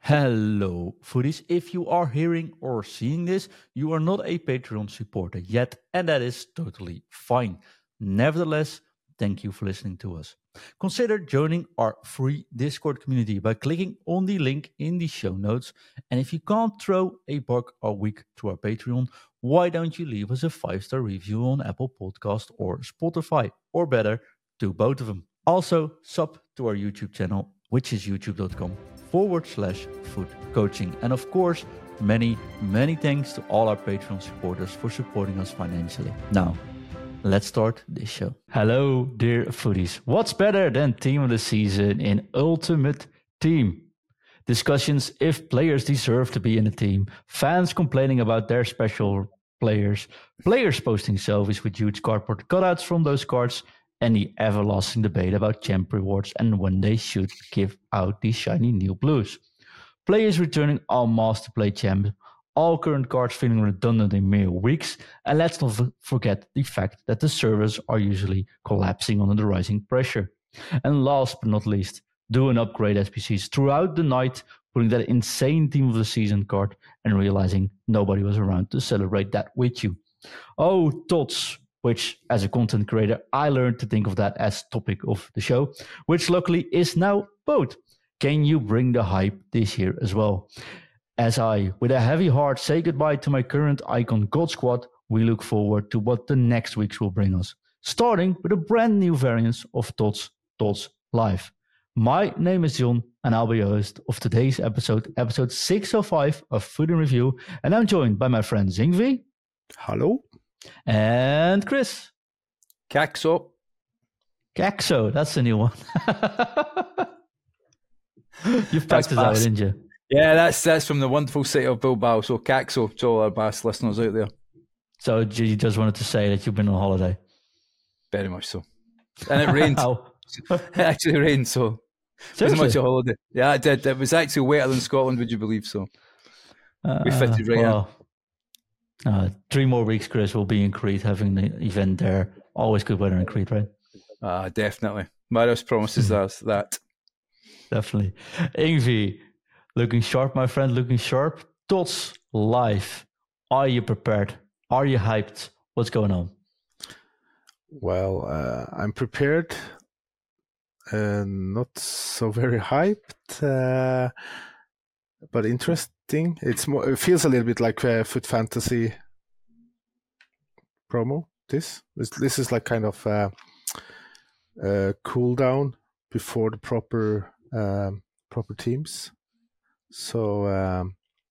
Hello, foodies. If you are hearing or seeing this, you are not a Patreon supporter yet, and that is totally fine. Nevertheless, thank you for listening to us. Consider joining our free Discord community by clicking on the link in the show notes. And if you can't throw a buck a week to our Patreon, why don't you leave us a 5-star review on Apple Podcast or Spotify? Or better, do both of them. Also, sub to our YouTube channel, which is youtube.com/food coaching. And of course, many thanks to all our Patreon supporters for supporting us financially. Now, let's start this show. Hello, dear foodies. What's better than team of the season in Ultimate Team? Discussions if players deserve to be in a team, fans complaining about their special players, players posting selfies with huge cardboard cutouts from those cards, and the everlasting debate about champ rewards and when they should give out these shiny new blues. Players returning en masse to play champ, all current cards feeling redundant in mere weeks, and let's not forget the fact that the servers are usually collapsing under the rising pressure. And last but not least, doing upgrade SPCs throughout the night, putting that insane team of the season card and realizing nobody was around to celebrate that with you. Oh, tots. Which, as a content creator, I learned to think of that as topic of the show, which luckily is now both. Can you bring the hype this year as well? As I, with a heavy heart, say goodbye to my current icon God Squad, we look forward to what the next weeks will bring us, starting with a brand new variant of Tots Live. My name is John, and I'll be your host of today's episode 605 of Food and Review, and I'm joined by my friend Zingvi. Hello. And Chris. Caxo, that's a new one. You've practiced that, didn't you? Yeah, that's from the wonderful city of Bilbao. So Caxo to all our Basque listeners out there. So you just wanted to say that you've been on holiday? Very much so. And it rained. It actually rained, so it wasn't much a holiday. Yeah, it did. It was actually wetter than Scotland, would you believe so? We fitted right in. 3 more weeks, Chris, will be in Crete having the event there. Always good weather in Crete, right? Definitely. Marius promises us that. Definitely. Ingvi, looking sharp, my friend, looking sharp. Tots Live. Are you prepared? Are you hyped? What's going on? Well, I'm prepared. Not so very hyped, but interesting. It's more. It feels a little bit like Food Fantasy promo. This is like kind of cool down before the proper teams. So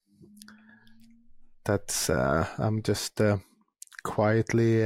that's I'm just quietly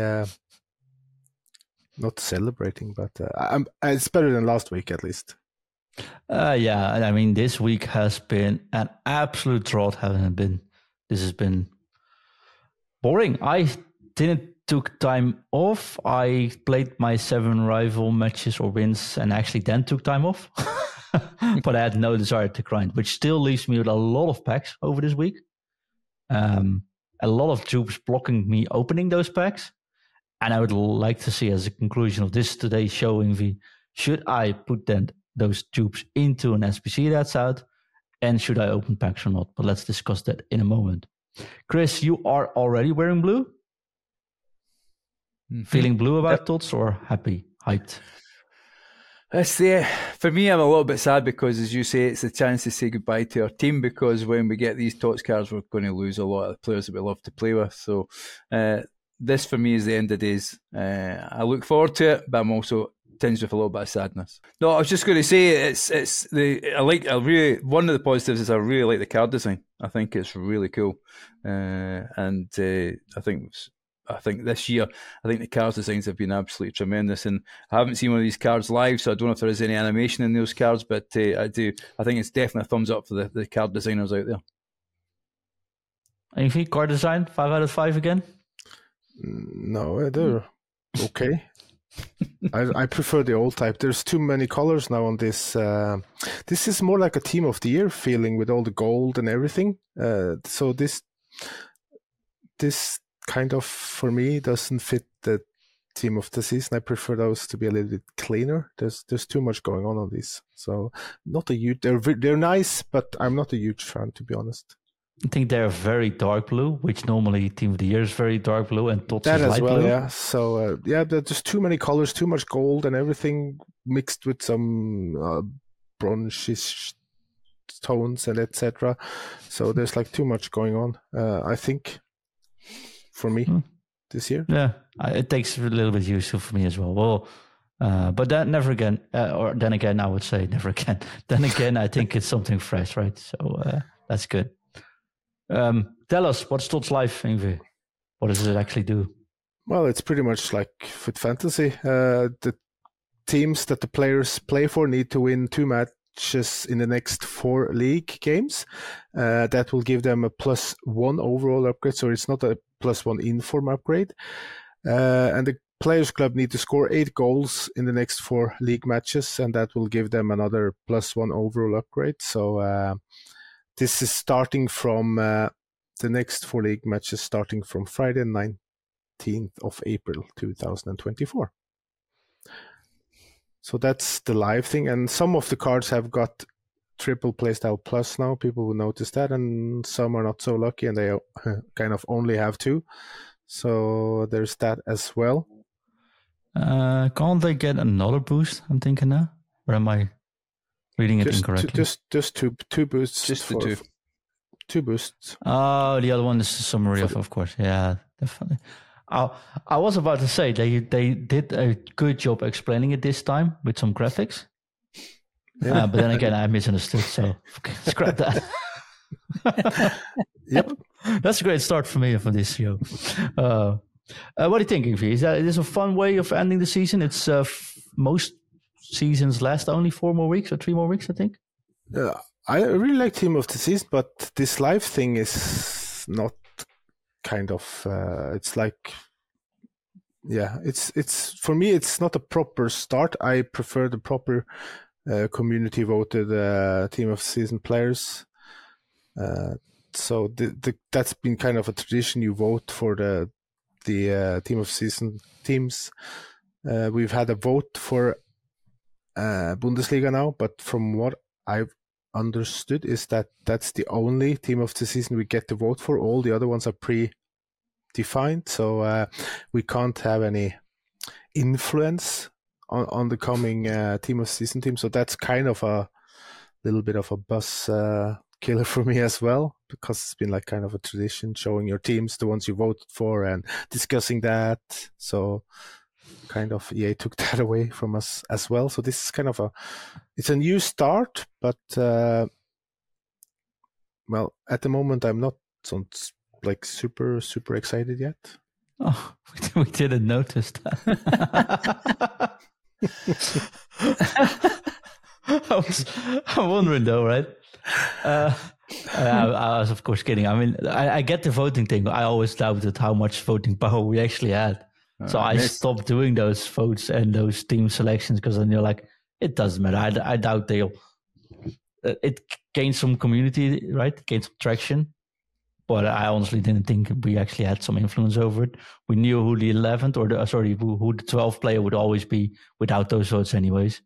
not celebrating, but it's better than last week at least. Yeah, I mean, this week has been an absolute drought, hasn't it been? This has been boring. I didn't took time off. I played my 7 rival matches or wins and actually then took time off. But I had no desire to grind, which still leaves me with a lot of packs over this week. A lot of dupes blocking me opening those packs. And I would like to see, as a conclusion of today's show, Ingvi, should I put those dupes into an SPC that's out, and should I open packs or not? But let's discuss that in a moment. Chris, you are already wearing blue? Mm-hmm. Feeling blue about Tots or happy, hyped? For me, I'm a little bit sad because, as you say, it's a chance to say goodbye to our team, because when we get these Tots cards, we're going to lose a lot of the players that we love to play with. So this, for me, is the end of days. I look forward to it, but I'm also tinged with a little bit of sadness. No, I was just going to say one of the positives is I really like the card design. I think it's really cool, and I think this year, I think the cards designs have been absolutely tremendous, and I haven't seen one of these cards live, so I don't know if there is any animation in those cards, but I think it's definitely a thumbs up for the card designers out there. Anything card design 5 out of 5 again? No, they're okay. I prefer the old type. There's too many colors now on this. This is more like a Team of the Year feeling with all the gold and everything. So this kind of, for me, doesn't fit the team of the season. I prefer those to be a little bit cleaner. There's too much going on these. So not a huge. They're nice, but I'm not a huge fan, to be honest. I think they're very dark blue, which normally Team of the Year is very dark blue, and TOTS that is as light well, blue. yeah. So there's just too many colors, too much gold, and everything mixed with some bronzish tones and etc. So there's like too much going on. I think for me this year. Yeah, it takes a little bit useful for me as well. Well, but then never again, or then again, I would say never again. Then again, I think it's something fresh, right? So that's good. Tell us, what's TOTS Live, Yngve? What does it actually do? Well, it's pretty much like FUT Fantasy. The teams that the players play for need to win 2 matches in the next 4 league games. That will give them a +1 overall upgrade, so it's not a +1 inform upgrade. And the Players Club need to score 8 goals in the next 4 league matches, and that will give them another +1 overall upgrade. So this is starting from the next 4 league matches starting from Friday 19th of April 2024. So that's the live thing. And some of the cards have got triple playstyle plus now. People will notice that. And some are not so lucky and they kind of only have 2. So there's that as well. Can't they get another boost, I'm thinking now? Or am I reading it incorrectly? Just two boosts. Just the 2. 2 boosts. Oh, the other one is the summary of course. Yeah, definitely. I was about to say they did a good job explaining it this time with some graphics. Yeah. But then again, I misunderstood, so scrap that. Yep. That's a great start for me for this show. What do you think, Yngve? Is this a fun way of ending the season? It's most seasons last only 4 more weeks or 3 more weeks, I think. I really like Team of the Season, but this live thing is not kind of. It's like, yeah, it's for me. It's not a proper start. I prefer the proper community voted Team of the Season players. So that's been kind of a tradition. You vote for the Team of the Season teams. We've had a vote for Bundesliga now, but from what I've understood is that that's the only Team of the Season we get to vote for. All the other ones are pre-defined, so we can't have any influence on the coming Team of the Season team. So that's kind of a little bit of a buzz killer for me as well, because it's been like kind of a tradition showing your teams, the ones you voted for, and discussing that. So kind of EA took that away from us as well. So this is kind of it's a new start, but well, at the moment I'm not like super excited yet. Oh, we didn't notice that. I'm wondering though, right? I was of course kidding. I mean, I get the voting thing. I always doubted how much voting power we actually had. So I stopped doing those votes and those team selections, because then you're like, it doesn't matter. I doubt it gained some community, right? It gained some traction. But I honestly didn't think we actually had some influence over it. We knew who the 11th or who the 12th player would always be without those votes anyways.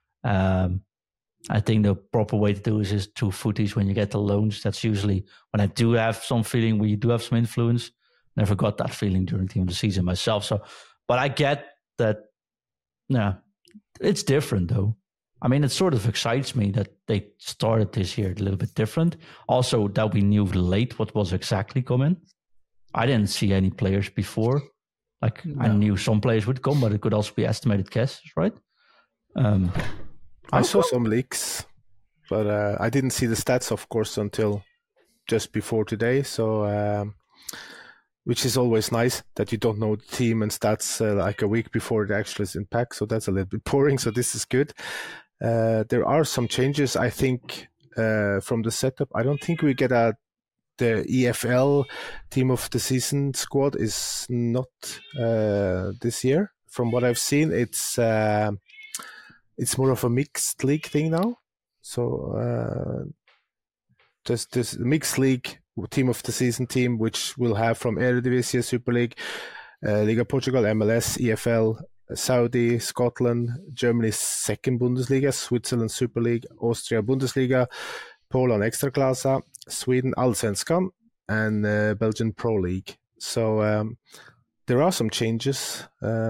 I think the proper way to do is 2 footies when you get the loans. That's usually when I do have some feeling we do have some influence. Never got that feeling during Team of the Season myself. So, but I get that. Yeah, it's different though. I mean, it sort of excites me that they started this year a little bit different. Also, that we knew late what was exactly coming. I didn't see any players before. Like I knew some players would come, but it could also be estimated guesses, right? I saw some leaks, but I didn't see the stats, of course, until just before today. So, which is always nice that you don't know the team and stats like a week before it actually is in pack. So that's a little bit boring. So this is good. There are some changes, I think, from the setup. I don't think we get the EFL Team of the Season squad is not this year. From what I've seen, it's more of a mixed league thing now. So this mixed league Team of the Season team, which we'll have from Eredivisie, Super League, Liga Portugal, MLS, EFL, Saudi, Scotland, Germany's second Bundesliga, Switzerland Super League, Austria Bundesliga, Poland Extraklasa, Sweden Allsvenskan, and Belgian Pro League. So there are some changes.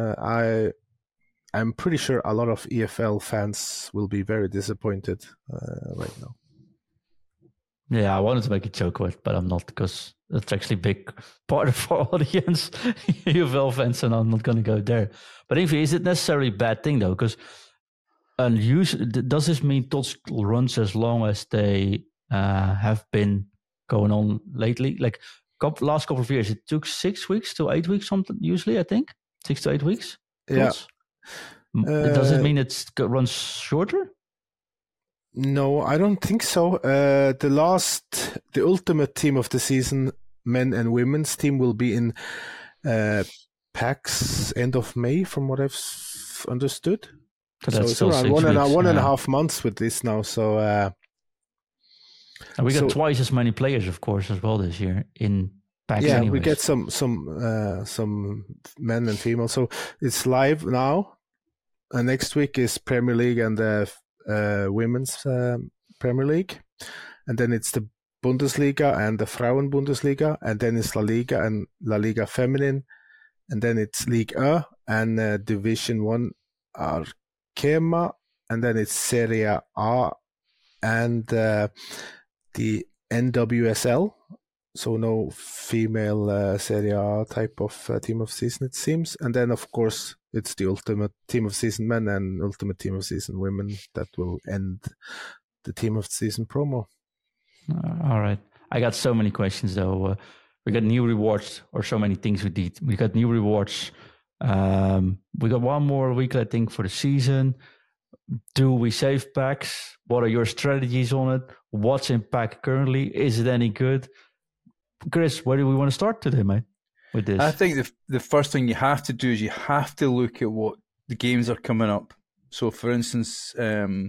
I'm pretty sure a lot of EFL fans will be very disappointed right now. Yeah, I wanted to make a joke with, but I'm not, because it's actually a big part of our audience, EFL fans, and I'm not going to go there. But Ingvi, is it necessarily a bad thing though? Because does this mean TOTS runs as long as they have been going on lately? Like last couple of years, it took 6 weeks to 8 weeks, something usually, I think 6 to 8 weeks. TOTS? Yeah. Does it mean it runs shorter? No, I don't think so. The ultimate team of the season, men and women's team, will be in PAX end of May, from what I've understood. So it's around one and a half months with this now. So and we got twice as many players, of course, as well this year in PAX. Yeah, anyways. We get some men and female. So it's live now. And next week is Premier League and the Women's Premier League, and then it's the Bundesliga and the Frauen Bundesliga, and then it's La Liga and La Liga Feminine, and then it's Ligue 1 and Division 1 Arkema, and then it's Serie A and the NWSL. So no female Serie A type of team of season, it seems. And then, of course, it's the ultimate team of season men and ultimate team of season women that will end the team of season promo. All right. I got so many questions, though. We got new rewards, or so many things we did. We got new rewards. We got one more week, I think, for the season. Do we save packs? What are your strategies on it? What's in pack currently? Is it any good? Chris, where do we want to start today, mate, with this? I think the first thing you have to do is you have to look at what the games are coming up. So, for instance, the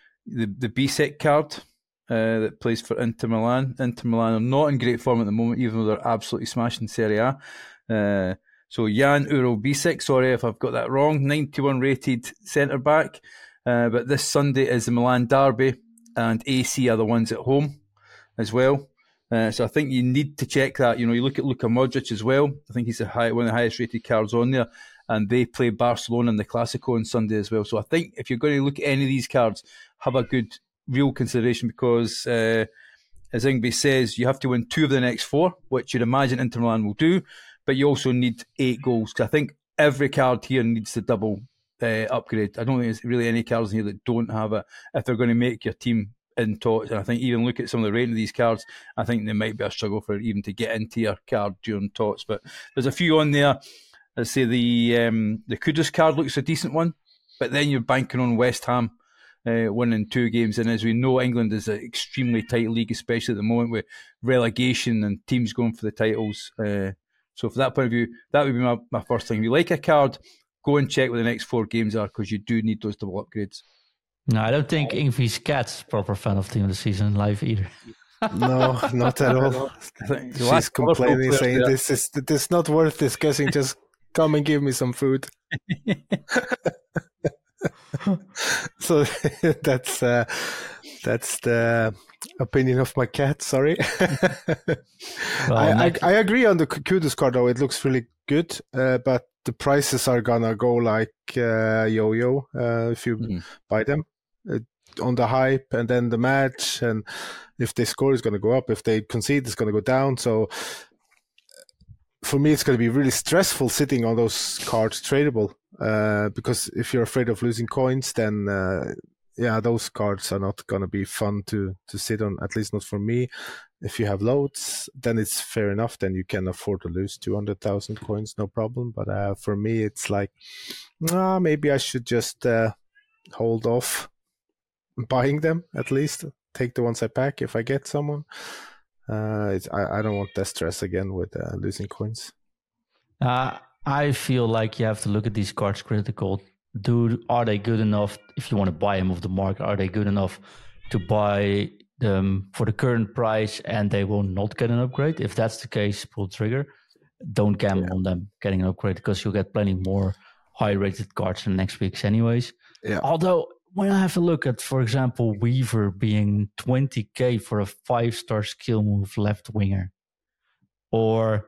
BSEC card that plays for Inter Milan. Inter Milan are not in great form at the moment, even though they're absolutely smashing Serie A. So Jan Uro Bisek, sorry if I've got that wrong, 91 rated centre-back. But this Sunday is the Milan derby, and AC are the ones at home as well. So I think you need to check that. You look at Luka Modric as well. I think he's one of the highest rated cards on there. And they play Barcelona in the Clásico on Sunday as well. So I think if you're going to look at any of these cards, have a good, real consideration, because as Ingvi says, you have to win 2 of the next 4, which you'd imagine Inter Milan will do. But you also need 8 goals. Because I think every card here needs to double upgrade. I don't think there's really any cards in here that don't have it if they're going to make your team in TOTS. And I think even look at some of the rating of these cards, I think there might be a struggle for even to get into your card during TOTS. But there's a few on there. Let's say the Kudus card looks a decent one, but then you're banking on West Ham winning 2 games. And as we know, England is an extremely tight league, especially at the moment with relegation and teams going for the titles. So from that point of view, that would be my first thing. If you like a card, go and check what the next 4 games are, because you do need those double upgrades. No, I don't think Ingvi's cat's proper fan of Team of the Season live either. No, not at all. She's complaining, saying this is not worth discussing. Just come and give me some food. So that's the opinion of my cat. Sorry. I agree on the Kudus card though. It looks really good, but the prices are gonna go like yo-yo if you buy them. On the hype and then the match, and if they score, it's going to go up. If they concede, it's going to go down. So for me, it's going to be really stressful sitting on those cards tradable, because if you're afraid of losing coins, then those cards are not going to be fun to sit on, at least not for me. If you have loads, then it's fair enough. Then you can afford to lose 200,000 coins, no problem. But for me, it's like, maybe I should just hold off buying them, at least take the ones I pack if I get someone. I don't want that stress again with losing coins. I feel like you have to look at these cards critical. Are they good enough if you want to buy them off the market? Are they good enough to buy them for the current price and they will not get an upgrade? If that's the case, pull trigger. don't gamble on them getting an upgrade because you'll get plenty more high-rated cards in next week's anyways. Yeah. Although, when I have a look at, for example, Weaver being 20k for a 5-star skill move left winger, or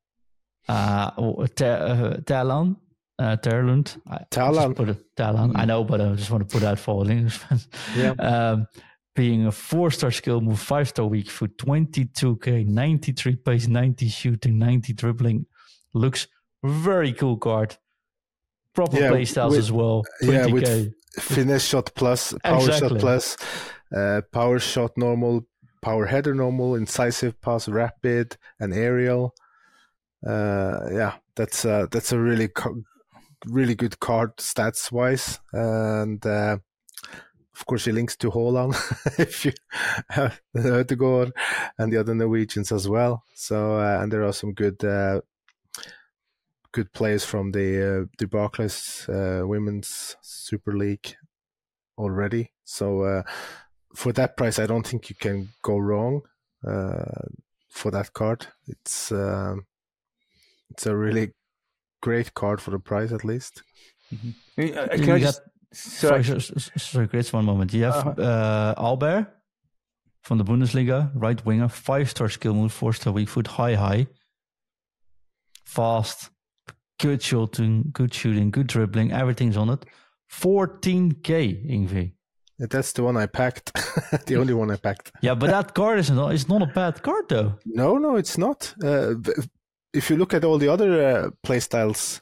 Talon, Terlund. Talon. I know, but I just want to put out for all English fans. Yeah. Being a 4-star skill move, 5-star weak foot, 22k, 93 pace, 90 shooting, 90 dribbling. Looks very cool card. Proper play styles as well. 20k. Yeah, with finesse shot plus, power shot plus, power shot normal, power header normal, incisive pass rapid, and aerial. That's a really good card stats wise, and of course he links to Haaland if you have to go on, and the other Norwegians as well. So and there are some good players from the Barclays Women's Super League already. So for that price, I don't think you can go wrong for that card. It's a really great card for the price, at least. Mm-hmm. Sorry, Chris, one moment. You have Albert from the Bundesliga, right winger, 5-star skill move, 4-star weak foot, high, fast, good shooting, good dribbling, everything's on it. 14k, Ingvi. That's the one I packed. The only one I packed. Yeah, but that card is not a bad card, though. No, it's not. If you look at all the other playstyles,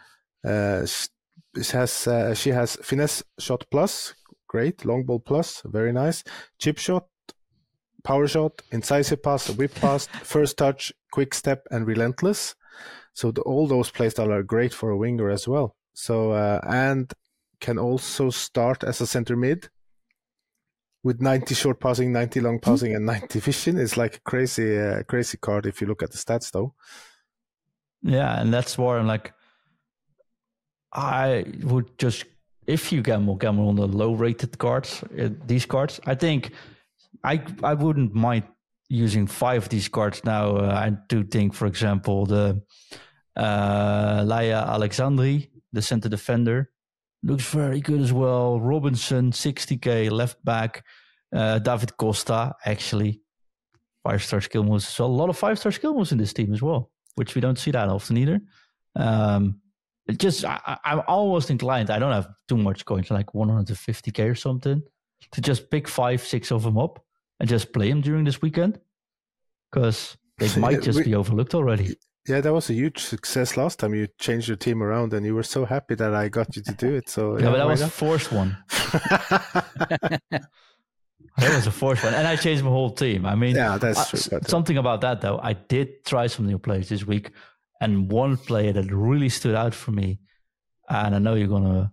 she has finesse shot plus, great, long ball plus, very nice, chip shot, power shot, incisive pass, whip pass, first touch, quick step, and relentless. So all those playstyles are great for a winger as well. So and can also start as a center mid with 90 short passing, 90 long passing, and 90 vision. It's like a crazy card if you look at the stats, though. Yeah, and that's where I'm like, I would just, if you gamble on the low-rated cards, these cards, I think I wouldn't mind using 5 of these cards now. I do think, for example, the Laia Alexandri, the center defender, looks very good as well. Robinson, 60k, left back. David Costa, actually, 5-star skill moves. So a lot of 5-star skill moves in this team as well, which we don't see that often either. I'm almost inclined, I don't have too much coins, like 150k or something, to just pick 5-6 of them up and just play them during this weekend, because they might just be overlooked already. Yeah, that was a huge success last time. You changed your team around and you were so happy that I got you to do it. So yeah, but that was a forced one. That was a forced one. And I changed my whole team. I mean, yeah, that's true. Something about that, though. I did try some new players this week. And one player that really stood out for me, and I know you're gonna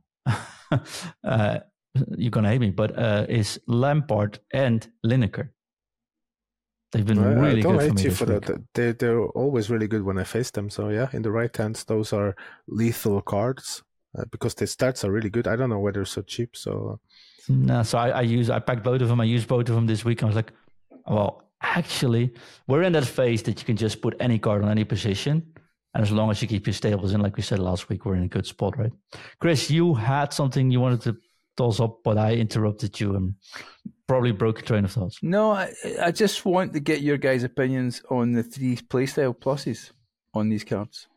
hate me, but is Lampard and Lineker. They've been really good for me this week. They're always really good when I face them. So yeah, in the right hands, those are lethal cards because the stats are really good. I don't know why they're so cheap. So no, so I packed both of them. I used both of them this week. I was like, well, actually, we're in that phase that you can just put any card on any position. And as long as you keep your stables in, like we said last week, we're in a good spot, right? Chris, you had something you wanted to toss up, but I interrupted you and probably broke your train of thoughts. No, I just want to get your guys' opinions on the 3 playstyle pluses on these cards.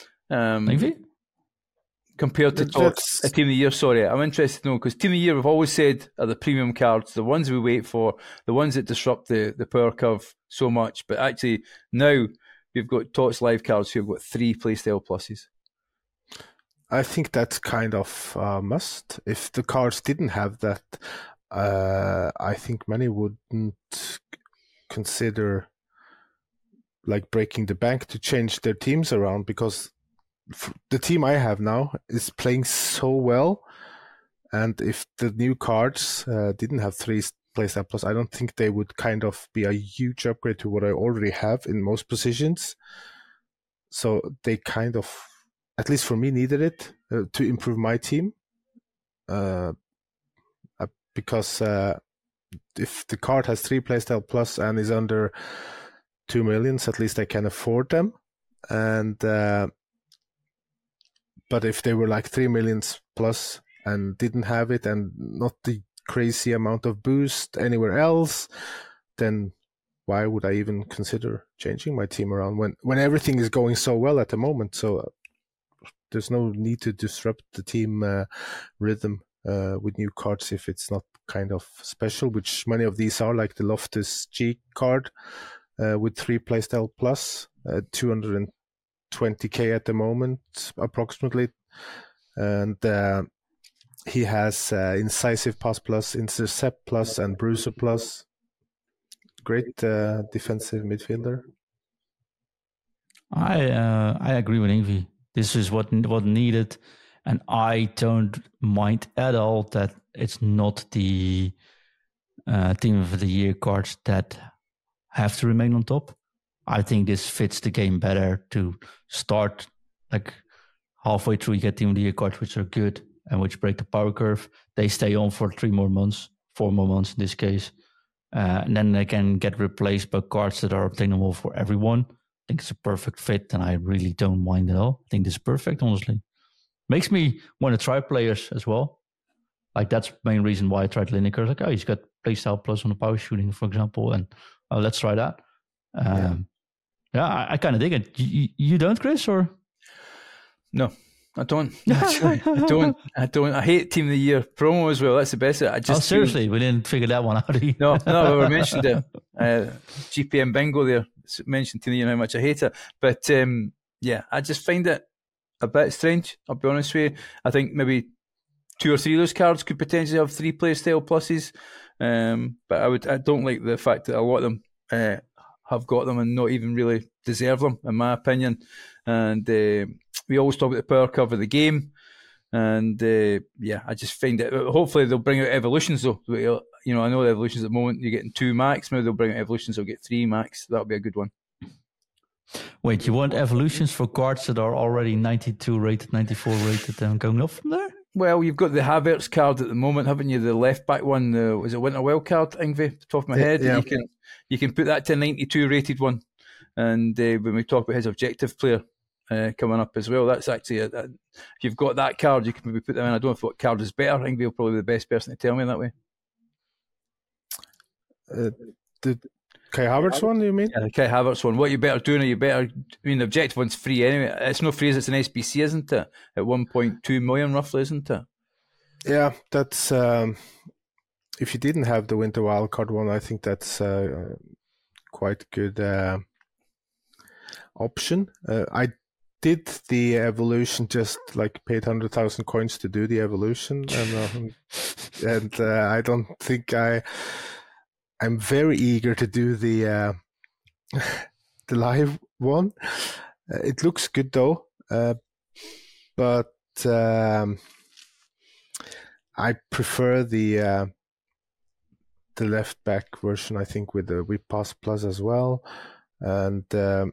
Compared to a Team of the Year, sorry. I'm interested to know, because Team of the Year, we've always said, are the premium cards, the ones we wait for, the ones that disrupt the power curve so much. But actually, now we've got TOTS Live cards who've got 3 playstyle pluses. I think that's kind of a must. If the cards didn't have that, I think many wouldn't consider like breaking the bank to change their teams around, because the team I have now is playing so well, and if the new cards didn't have 3 playstyle plus, I don't think they would kind of be a huge upgrade to what I already have in most positions. So they kind of, at least for me, needed it to improve my team. Because if the card has 3 playstyle plus and is under 2 million, at least I can afford them. and but if they were like 3 million plus and didn't have it and not the crazy amount of boost anywhere else, then why would I even consider changing my team around when everything is going so well at the moment? So there's no need to disrupt the team rhythm with new cards if it's not kind of special, which many of these are, like the Loftus-Cheek card with 3 playstyle plus, 220k at the moment approximately, and he has Incisive Pass plus, Intercept plus, and Bruiser plus. Great defensive midfielder. I agree with Ingvi. This is what needed, and I don't mind at all that it's not the Team of the Year cards that have to remain on top. I think this fits the game better to start like halfway through. You get Team of the Year cards which are good and which break the power curve. They stay on for 4 more months in this case. And then they can get replaced by cards that are obtainable for everyone. I think it's a perfect fit, and I really don't mind at all. I think this is perfect, honestly. Makes me want to try players as well. Like, that's the main reason why I tried Lineker. Like, oh, he's got playstyle plus on the power shooting, for example, and let's try that. I kind of dig it. You don't, Chris, or? No. I don't. I don't. I hate Team of the Year promo as well. That's the best. Seriously, we didn't figure that one out. No, we mentioned it. GPM Bingo there mentioned Team of the Year how much I hate it. But I just find it a bit strange. I'll be honest with you. I think maybe 2 or 3 of those cards could potentially have 3 playstyle pluses. But I don't like the fact that a lot of them have got them and not even really deserve them, in my opinion. And we always talk about the power curve of the game, and I just find it. Hopefully they'll bring out evolutions though. I know the evolutions at the moment you're getting 2 max. Maybe they'll bring out evolutions. They'll get 3 max. That'll be a good one. Wait, you want evolutions for cards that are already 92 rated, 94 rated, and going up from there? Well, you've got the Havertz card at the moment, haven't you? The left back one. Was it Winterwell card, Ingvi? Top of my head. Yeah. You can put that to a 92 rated one. And when we talk about his objective player coming up as well, that's actually if you've got that card, you can maybe put them in. I don't know what card is better. I think they'll probably be the best person to tell me that way. The Kai Havertz one, you mean? Yeah, the Kai Havertz one. What you better doing? The objective one's free anyway. It's no free as it's an SBC, isn't it? At 1.2 million roughly, isn't it? Yeah, that's if you didn't have the Winter Wildcard one, I think that's quite good option. I did the evolution, just like paid 100,000 coins to do the evolution, and I don't think I'm very eager to do the live one. It looks good though, but I prefer the left back version. I think with the Whip Pass Plus as well, and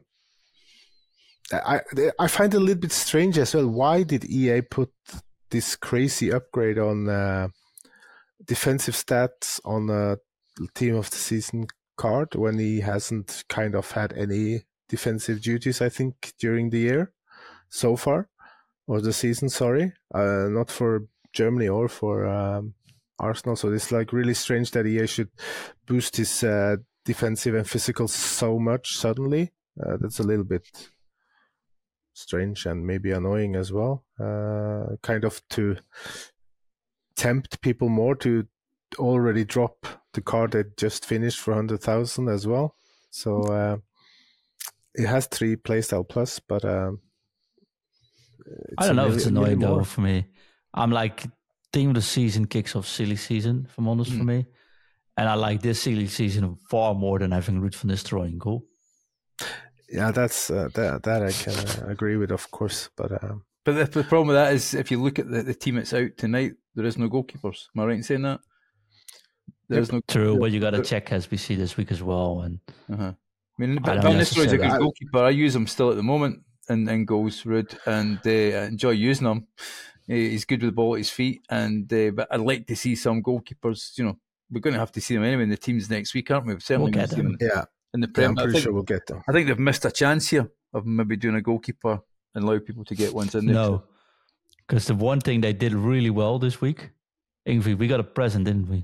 I find it a little bit strange as well. Why did EA put this crazy upgrade on defensive stats on a Team of the Season card when he hasn't kind of had any defensive duties, I think, during the year so far, or the season, sorry, not for Germany or for Arsenal. So it's like really strange that EA should boost his defensive and physical so much suddenly. That's a little bit strange and maybe annoying as well, kind of to tempt people more to already drop the card that just finished for 100,000 as well. So it has 3 playstyle plus, but I don't know if it's annoying though for me. I'm like, Team of the Season kicks off silly season, if I'm honest, for me. And I like this silly season far more than having Ruud van Nistelrooy in goal. Yeah, that's that I can agree with, of course. But the problem with that is, if you look at the team that's out tonight, there is no goalkeepers. Am I right in saying that? There's no true, but you got to check SBC this week as well. And I mean, Van Nistelrooy's a good goalkeeper. I use him still at the moment in goals, Ruud, and I enjoy using him. He's good with the ball at his feet, and but I'd like to see some goalkeepers. We're going to have to see them anyway in the teams next week, aren't we? We're certainly going to see them. Yeah. In the Prem. I'm pretty sure we'll get them. I think they've missed a chance here of maybe doing a goalkeeper and allow people to get ones in there? No, because the one thing they did really well this week, Ingvi, we got a present, didn't we?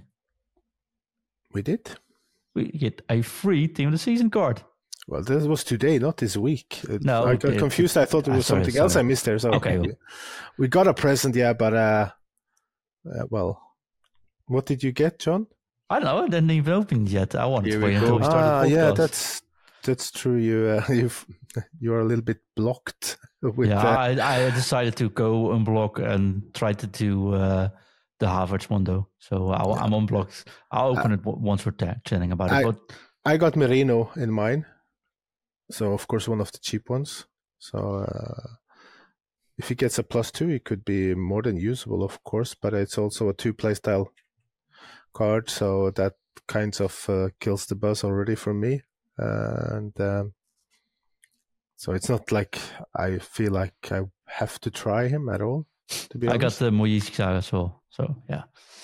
We did. We get a free Team of the Season card. Well, this was today, not this week. No, I got confused. I thought it was something else I missed there. So okay, we got a present, yeah, but well, what did you get, John? I don't know. I didn't even open it yet. I wanted to wait until we started the podcast. Yeah, that's true. You are a little bit blocked with that. I decided to go unblock and try to do the Havertz one though. So I'm unblocked. I'll open it once we're chatting about it. But I got Merino in mine. So, of course, one of the cheap ones. So, if he gets a +2, it could be more than usable, of course. But it's also a 2 playstyle card. So, that kind of kills the buzz already for me. And so, it's not like I feel like I have to try him at all, to be honest. I got the Mojica as well. So, yeah.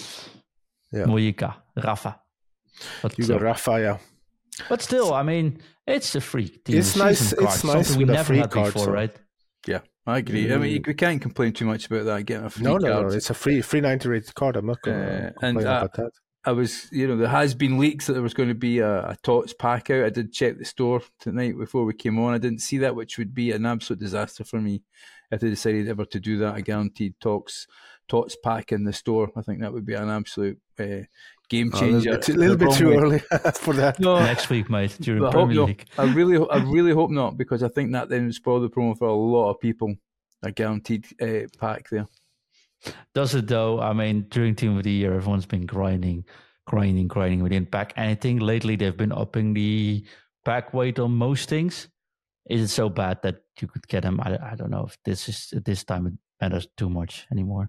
Mojica, Rafa. But you got Rafa, yeah. But still, I mean, it's a free Team it's nice. Card. It's nice we with never a free had card, before, right? Yeah, I agree. I mean, we can't complain too much about that getting a free card. No, it's a free 90 rated card. I'm not going to complain about that. I was, there has been leaks that there was going to be a Tots pack out. I did check the store tonight before we came on. I didn't see that, which would be an absolute disaster for me if they decided ever to do that. A guaranteed Tots pack in the store. I think that would be an absolute game changer. A little bit too early for that. No, next week, mate, during Premier League. I really hope not, because I think that then would spoil the promo for a lot of people. A guaranteed pack there. Does it though? I mean, during Team of the Year, everyone's been grinding. We didn't pack anything. Lately, they've been upping the pack weight on most things. Is it so bad that you could get them? I don't know if this time it matters too much anymore.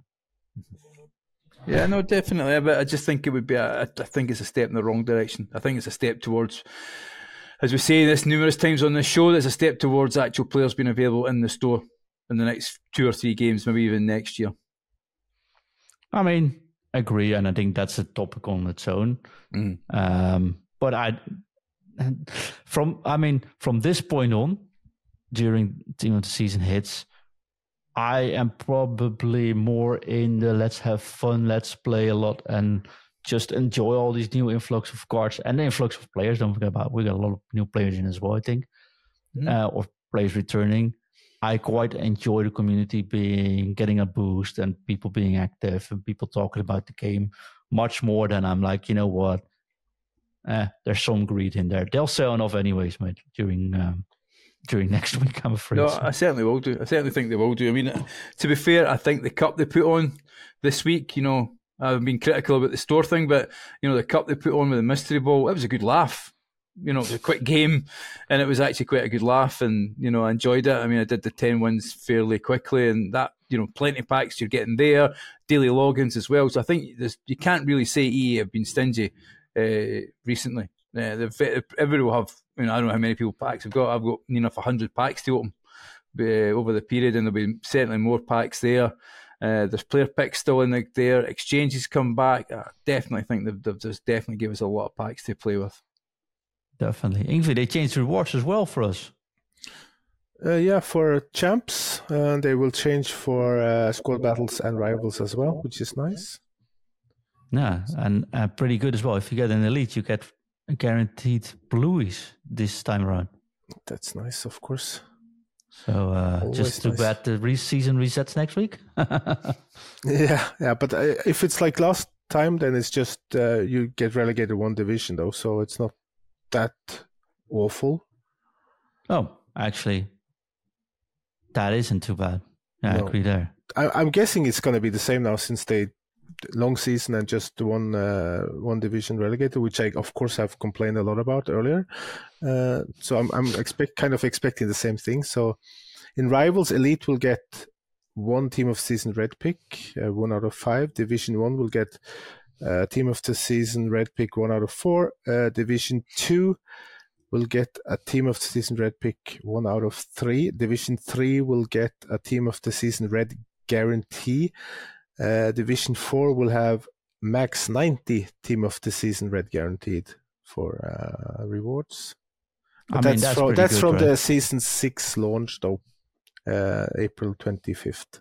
Yeah, no, definitely. But I just think it would be. I think it's a step in the wrong direction. I think it's a step towards, as we say this numerous times on the show, there's a step towards actual players being available in the store in the next 2 or 3 games, maybe even next year. I mean, agree, and I think that's a topic on its own. But from this point on, during Team of the Season hits, I am probably more in the let's have fun, let's play a lot, and just enjoy all these new influx of cards and the influx of players. Don't forget about we got a lot of new players in as well, I think, or players returning. I quite enjoy the community getting a boost and people being active and people talking about the game much more than I'm like, you know what? There's some greed in there. They'll sell enough anyways, mate, during next week, I'm afraid. No, I certainly will do. I certainly think they will do. I mean, to be fair, I think the cup they put on this week, I've been critical about the store thing, but, the cup they put on with the mystery ball, it was a good laugh. It was a quick game and it was actually quite a good laugh, and, I enjoyed it. I mean, I did the 10 wins fairly quickly, and that, plenty of packs you're getting there, daily logins as well. So I think you can't really say EA have been stingy recently. Everybody will have, I don't know how many people packs I've got enough 100 packs to open over the period, and there'll be certainly more packs there. There's player picks still in there. Exchanges come back. I definitely think they've just definitely give us a lot of packs to play with. Definitely. Ingvi, they changed rewards as well for us. For champs, they will change for squad battles and rivals as well, which is nice. Yeah, and pretty good as well. If you get an elite, you get a guaranteed blueies this time around. That's nice, of course. So just too bad the season resets next week. Yeah. But if it's like last time, then it's just you get relegated 1 division, though, so it's not that awful. Oh, actually, that isn't too bad. Yeah, no. I agree there. I'm guessing it's going to be the same now, since they long season and just one division relegated, which I of course have complained a lot about earlier. So I'm expecting the same thing. So in rivals, elite will get 1 team of season red pick, 1 out of 5. Division 1 will get team of the season red pick 1 out of 4. Division 2 will get a team of the season red pick 1 out of 3. Division 3 will get a team of the season red guarantee. Division 4 will have max 90 team of the season red guaranteed for rewards. But that's from the Season 6 launch, though. April 25th.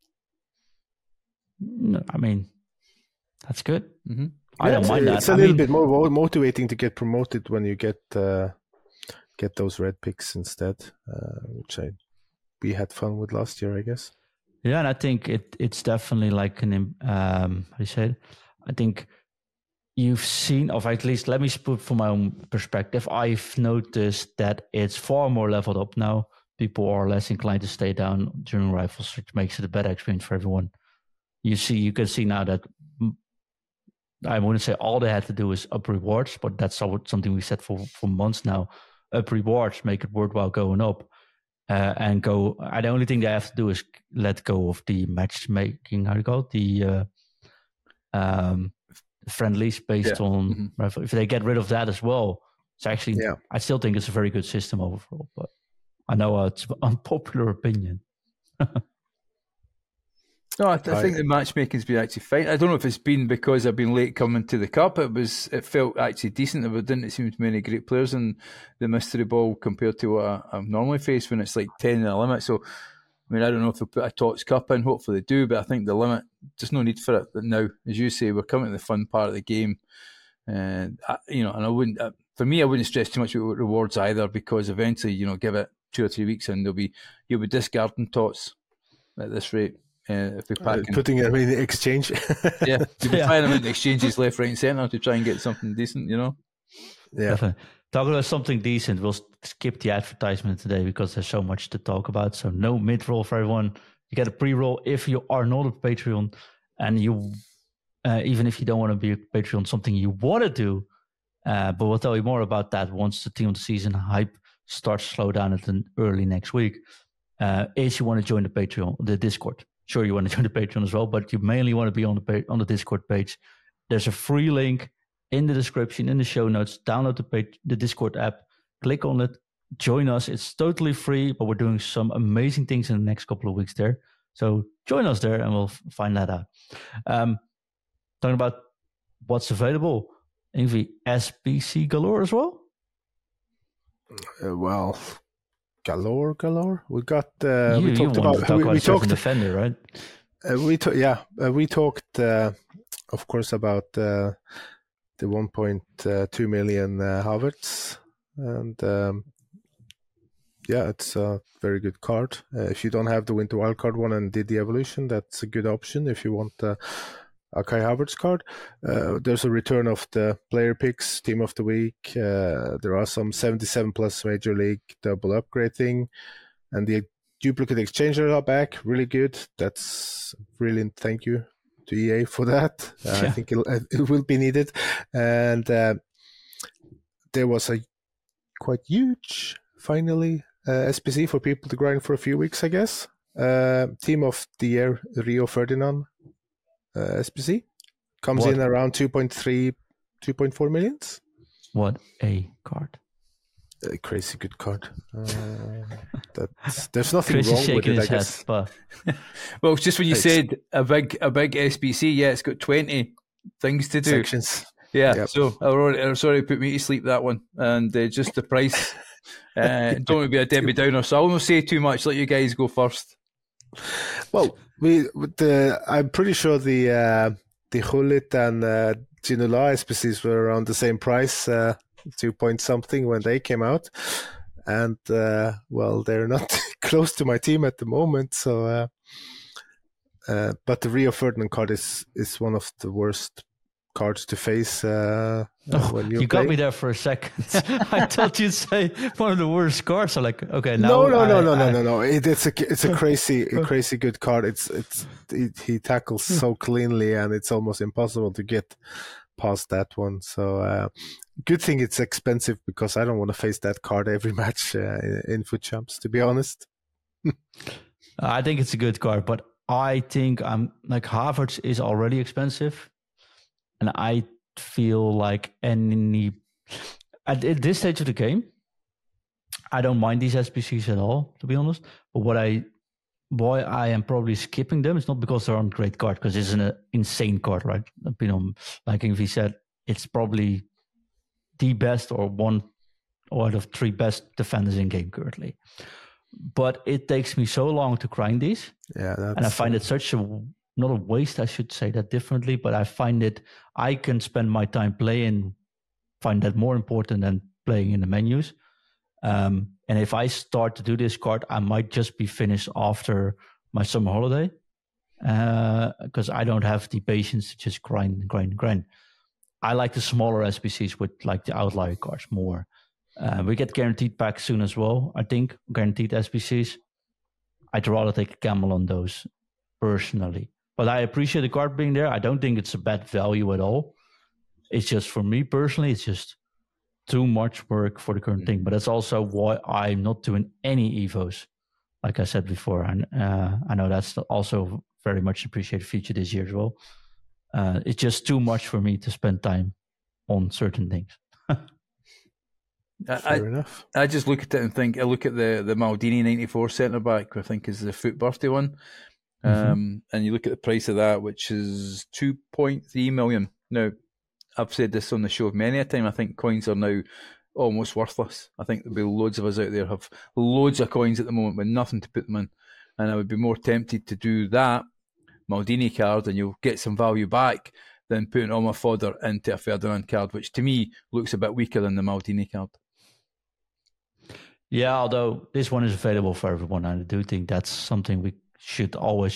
No, I mean, that's good. Mm-hmm. I don't mind that. It's a little bit more motivating to get promoted when you get those red picks instead, which we had fun with last year, I guess. Yeah, and I think it's definitely like how do you say it? I think you've seen, or at least let me speak from my own perspective, I've noticed that it's far more leveled up now. People are less inclined to stay down during rifles, which makes it a better experience for everyone. You can see now that I wouldn't say all they had to do is up rewards, but that's something we said for months now. Up rewards, make it worthwhile going up, and go. The only thing they have to do is let go of the matchmaking. How do you call it? The friendlies based on rifle. If they get rid of that as well, it's actually. Yeah. I still think it's a very good system overall, but I know it's an unpopular opinion. No, I think the matchmaking's been actually fine. I don't know if it's been because I've been late coming to the cup. It felt actually decent. There didn't seem to be many great players in the mystery ball compared to what I normally face when it's like 10 in the limit. So, I mean, I don't know if they'll put a Tots Cup in. Hopefully they do, but I think the limit, there's no need for it now. As you say, we're coming to the fun part of the game, and and I wouldn't. For me, I wouldn't stress too much about rewards either, because eventually, give it 2 or 3 weeks and you'll be discarding Tots at this rate. If we putting them in the exchange, you'll be finding them in the exchanges left, right, and centre to try and get something decent, Yeah. Definitely. Talking about something decent, we'll skip the advertisement today because there's so much to talk about. So no mid-roll for everyone. You get a pre-roll if you are not a Patreon, and you even if you don't want to be a Patreon, something you want to do. But we'll tell you more about that once the Team of the Season hype starts to slow down early next week. Is you want to join the Patreon, the Discord. Sure, you want to join the Patreon as well, but you mainly want to be on the Discord page. There's a free link in the description, in the show notes. Download the Discord app, click on it, join us. It's totally free, but we're doing some amazing things in the next couple of weeks there. So join us there and we'll find that out. Talking about what's available, Ingvi, SBC galore as well? Well... Galore. We got. We talked about Defender, right? We talked, of course, about the 1.2 million Havertz, and it's a very good card. If you don't have the Winter Wildcard one and did the evolution, that's a good option. If you want a Kai Havertz card, there's a return of the player picks, team of the week. There are some 77 plus Major League double upgrade thing, and the duplicate exchangers are back. Really good. That's brilliant. Thank you to EA for that. I think it will be needed. And there was a quite huge, finally, SPC for people to grind for a few weeks, I guess. Team of the year, Rio Ferdinand. SPC comes in around 2.4 millions. What a card! A crazy good card. There's nothing wrong with it, I guess. But... well, it's just when you said a big SPC, it's got 20 things to do. Sections. Yeah, yep. So sorry, put me to sleep that one, and just the price. Don't want to be a Debbie Downer, so I won't say too much. Let you guys go first. Well, I'm pretty sure the Gullit and Ginola SPCs were around the same price, 2 point something when they came out, and they're not close to my team at the moment. So, but the Rio Ferdinand card is one of the worst cards to face when you got me there for a second. I thought you'd say one of the worst cards. I'm like, okay, now no. It's a crazy good card. He tackles so cleanly, and it's almost impossible to get past that one. So good thing it's expensive, because I don't want to face that card every match in Foot Champs, to be honest. I think it's a good card, but I think Havertz is already expensive. And I feel like at this stage of the game, I don't mind these SPCs at all, to be honest. But why I am probably skipping them, it's not because they're on great card, because it's an insane card, right? Like Ingvi said, it's probably the best or one out of 3 best defenders in game currently. But it takes me so long to grind these. Yeah, and I find it such not a waste, I should say that differently, but I find it, I can spend my time playing, find that more important than playing in the menus. And if I start to do this card, I might just be finished after my summer holiday, because I don't have the patience to just grind. I like the smaller SBCs with like the outlier cards more. We get guaranteed packs soon as well, I think, guaranteed SBCs. I'd rather take a gamble on those personally. But I appreciate the card being there. I don't think it's a bad value at all. It's just, for me personally, it's just too much work for the current thing. But that's also why I'm not doing any EVOs, like I said before. And I know that's also very much appreciated feature this year as well. It's just too much for me to spend time on certain things. Fair enough. I just look at it and think, I look at the Maldini 94 centre-back, I think is the Foot birthday one. And you look at the price of that, which is 2.3 million. Now, I've said this on the show many a time, I think coins are now almost worthless. I think there'll be loads of us out there have loads of coins at the moment with nothing to put them in. And I would be more tempted to do that Maldini card, and you'll get some value back, than putting all my fodder into a Ferdinand card, which to me looks a bit weaker than the Maldini card. Yeah, although this one is available for everyone, and I do think that's something we should always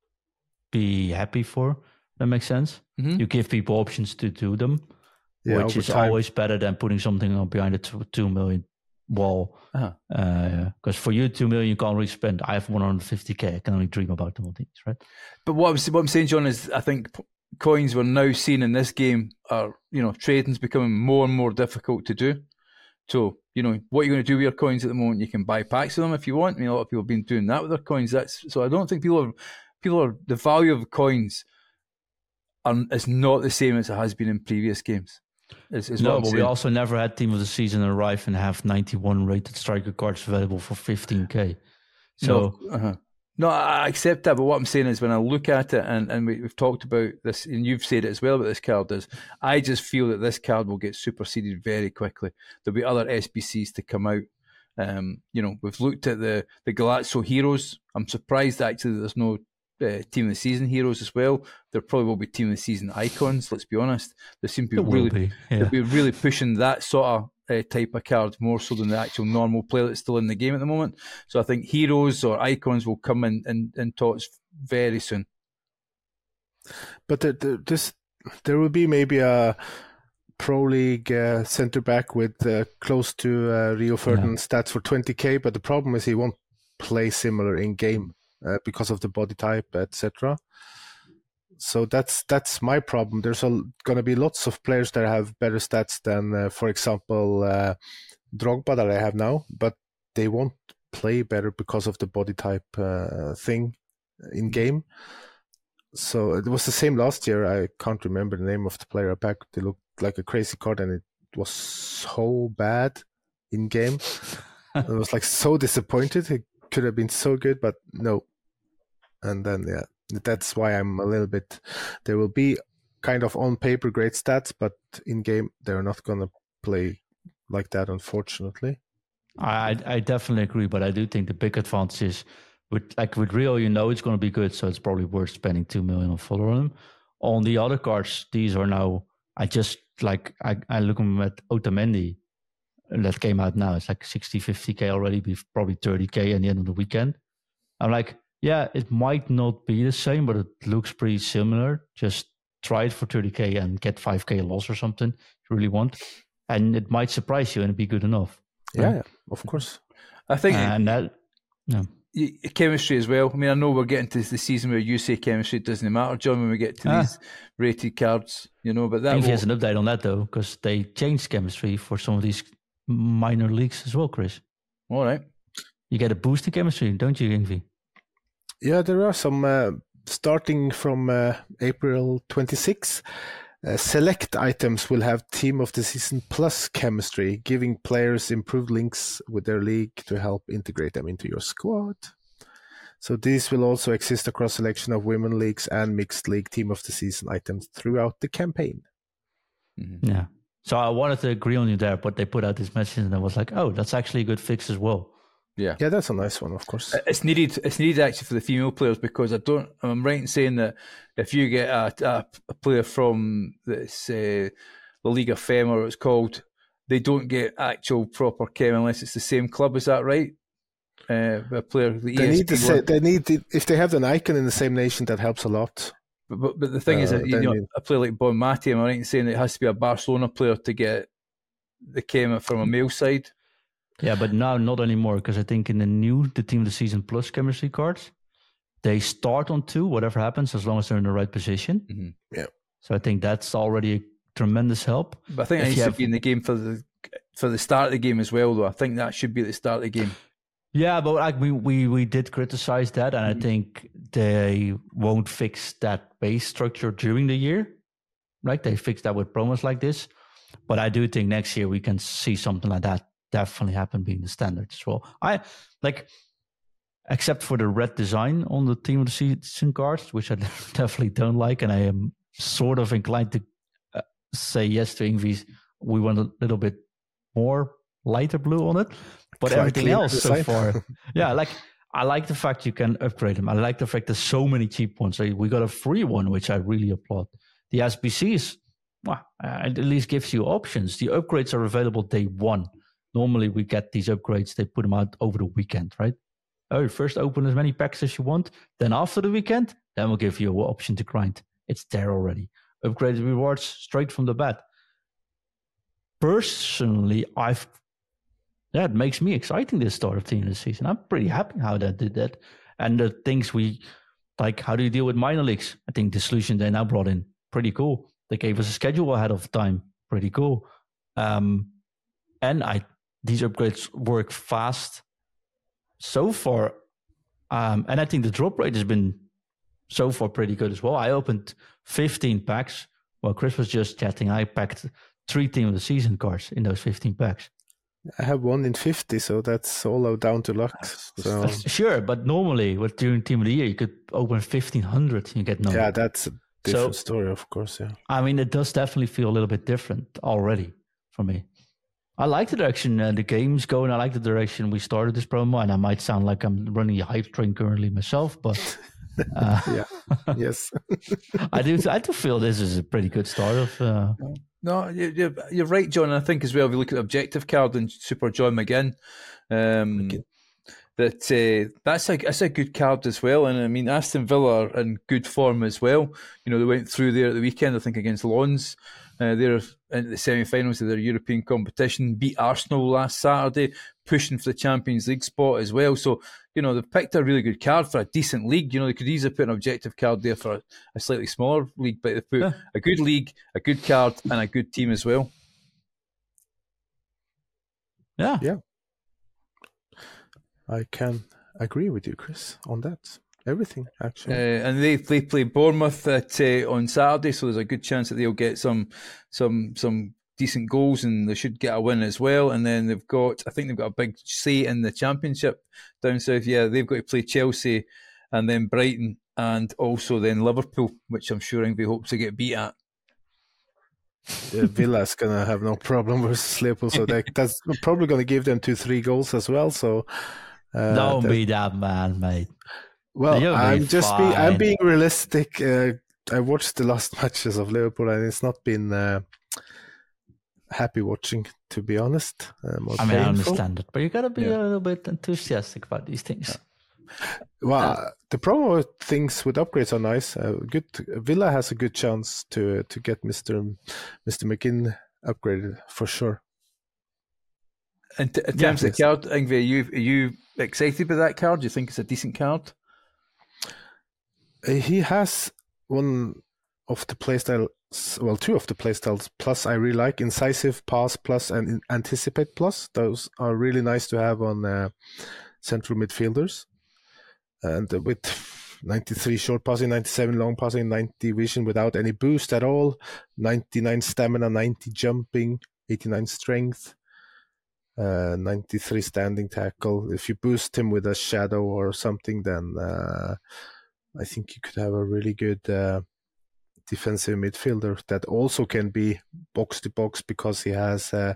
be happy for. That makes sense. You give people options to do them, which is always better than putting something on behind a 2 million wall. Because for you, 2 million you can't really spend. I have 150k. I can only dream about them all things, right? But what I'm saying, John, is I think coins we're now seeing in this game are, trading's becoming more and more difficult to do. So, what you're going to do with your coins at the moment, you can buy packs of them if you want. I mean, a lot of people have been doing that with their coins. So I don't think people are the value of coins is not the same as it has been in previous games. No, but we also never had Team of the Season arrive and have 91 rated striker cards available for 15k. So No, I accept that, but what I'm saying is when I look at it, and we've talked about this, and you've said it as well about this card, is I just feel that this card will get superseded very quickly. There'll be other SBCs to come out. We've looked at the Galazzo Heroes. I'm surprised actually that there's no Team of the Season Heroes as well. There probably will be Team of the Season Icons, let's be honest. They seem to be they'll be really pushing that sort of type of card more so than the actual normal player that's still in the game at the moment. So I think heroes or icons will come in tots very soon. But there will be maybe a Pro League centre back with close to Rio Ferdinand stats for 20k, but the problem is he won't play similar in game because of the body type, etc. So that's my problem. There's going to be lots of players that have better stats than, for example, Drogba that I have now, but they won't play better because of the body type thing in game. So it was the same last year. I can't remember the name of the player I packed. They looked like a crazy card, and it was so bad in game. I was like so disappointed. It could have been so good, but no. And then that's why I'm a little bit. There will be kind of on paper great stats, but in game they're not going to play like that, unfortunately. I definitely agree, but I do think the big advantage is with Rio, it's going to be good, so it's probably worth spending 2 million on fodder on them. On the other cards, these are now. I look at Otamendi that came out now. It's like 60, 50k already, probably 30k at the end of the weekend. I'm like, yeah, it might not be the same, but it looks pretty similar. Just try it for 30k and get 5k loss or something if you really want. And it might surprise you and be good enough. Yeah, of course. I think chemistry as well. I mean, I know we're getting to the season where you say chemistry doesn't matter, John, when we get to these rated cards, but that has an update on that though, because they changed chemistry for some of these minor leagues as well, Chris. All right. You get a boost in chemistry, don't you, Ingvi? Yeah, there are some, starting from April 26, select items will have Team of the Season Plus chemistry, giving players improved links with their league to help integrate them into your squad. So these will also exist across selection of women leagues and mixed league Team of the Season items throughout the campaign. Mm-hmm. Yeah. So I wanted to agree on you there, but they put out this message and I was like, oh, that's actually a good fix as well. Yeah, that's a nice one, of course. It's needed. It's needed actually for the female players, because I'm right in saying that if you get a player from this La Liga Fem, or it's called, they don't get actual proper chem unless it's the same club. Is that right? A player, if they have an icon in the same nation, that helps a lot. But the thing is, that, a player like Bon Mati, am I right in saying it has to be a Barcelona player to get the chem from a male side? Yeah, but now not anymore, because I think in the Team of the Season Plus chemistry cards, they start on 2, whatever happens, as long as they're in the right position. Mm-hmm. Yeah. So I think that's already a tremendous help. But I think it needs to be in the game for the start of the game as well, though. I think that should be at the start of the game. Yeah, but we did criticize that, and I think they won't fix that base structure during the year. Right? They fixed that with promos like this. But I do think next year we can see something like that definitely happen being the standard as well. Except for the red design on the Team of the Season cards, which I definitely don't like, and I am sort of inclined to say yes to Ingvi's. We want a little bit more lighter blue on it, but everything else so far, yeah, I like the fact you can upgrade them. I like the fact there's so many cheap ones. We got a free one, which I really applaud. The SBCs, it at least gives you options. The upgrades are available day 1. Normally we get these upgrades, they put them out over the weekend, right? Oh, first open as many packs as you want. Then after the weekend, then we'll give you an option to grind. It's there already. Upgraded rewards straight from the bat. Personally, it makes me exciting this start of Team of the Season. I'm pretty happy how they did that. And the things we like, how do you deal with minor leagues? I think the solution they now brought in, pretty cool. They gave us a schedule ahead of time, pretty cool. These upgrades work fast so far. And I think the drop rate has been so far pretty good as well. I opened 15 packs. While Chris was just chatting, I packed 3 Team of the Season cards in those 15 packs. I have 1 in 50, so that's all down to luck. So. Sure, but normally during Team of the Year, you could open 1,500 and get none. Yeah, that's a different story, of course, yeah. I mean, it does definitely feel a little bit different already for me. I like the direction the game's going. I like the direction we started this promo, and I might sound like I'm running a hype train currently myself, but yes, I do feel this is a pretty good start of. No, you're right, John. I think as well, if you look at the objective card in Super John McGinn, that's a good card as well. And I mean, Aston Villa are in good form as well. You know, they went through there at the weekend, I think, against Lens. They're in the semi-finals of their European competition, beat Arsenal last Saturday, pushing for the Champions League spot as well. So, you know, they've picked a really good card for a decent league. You know, they could easily put an objective card there for a slightly smaller league, but they put a good league, a good card, and a good team as well. Yeah. I can agree with you, Chris, on that. Everything, actually. And they play Bournemouth on Saturday, so there's a good chance that they'll get some decent goals, and they should get a win as well. And then I think they've got a big say in the Championship down south. Yeah, they've got to play Chelsea, and then Brighton, and also then Liverpool, which I'm sure Ingve hopes to get beat at. Villa's gonna have no problem versus Liverpool, so that's probably gonna give them 2-3 goals as well. So don't be that man, mate. Well, I'm being realistic. I watched the last matches of Liverpool, and it's not been happy watching, to be honest. I understand it, but you gotta be a little bit enthusiastic about these things. Well, the promo things with upgrades are nice. Villa has a good chance to get Mr. McGinn upgraded for sure. In terms of the card, Ingve, are you excited by that card? Do you think it's a decent card? He has one of the playstyles, well, 2 of the playstyles plus I really like, Incisive Pass Plus and Anticipate Plus. Those are really nice to have on central midfielders. And with 93 short passing, 97 long passing, 90 vision without any boost at all, 99 stamina, 90 jumping, 89 strength, 93 standing tackle. If you boost him with a shadow or something, then I think you could have a really good defensive midfielder that also can be box to box because he has a